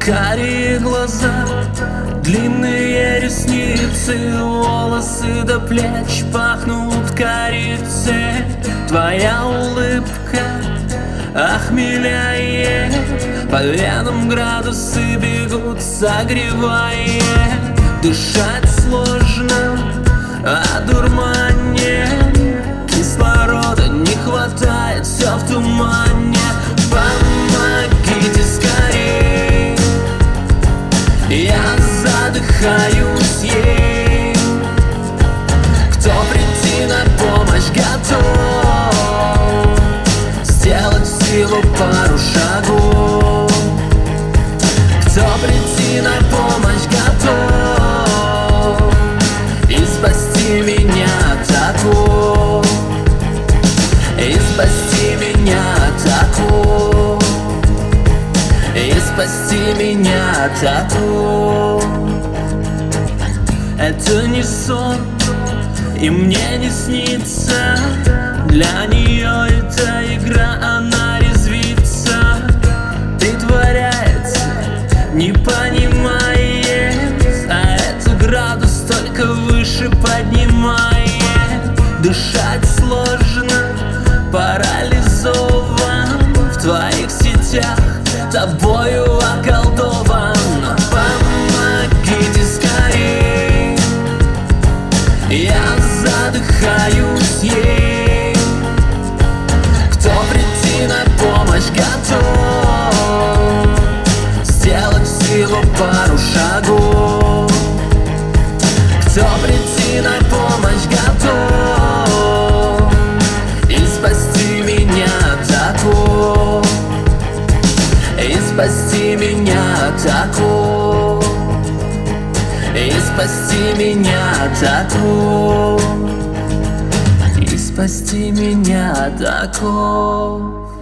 карие глаза, длинные ресницы, волосы до плеч пахнут корицей. Твоя улыбка охмеляет, по венам градусы бегут, согревая. Дышать сложно, одурманен, кислорода не хватает, все в тумане. Помогите скорей, я задыхаюсь ей. Кто прийти на помощь готов, сделать всего пару шагов. Кто прийти на помощь готов и спасти меня такого, и спасти меня такого, и спасти меня такого. Это не сон, и мне не снится. Для нее это игра, она резвится, притворяется, не понимает, а это градус только выше поднимает. Дышать сложно, парализован, в твоих сетях тобою околдован. Помогите скорей, я задыхаюсь ей. Кто прийти на помощь готов, сделать всего пару шагов. Кто прийти на помощь готов и спасти меня такого, и спасти меня такого, и спасти меня такого, и спасти меня такого.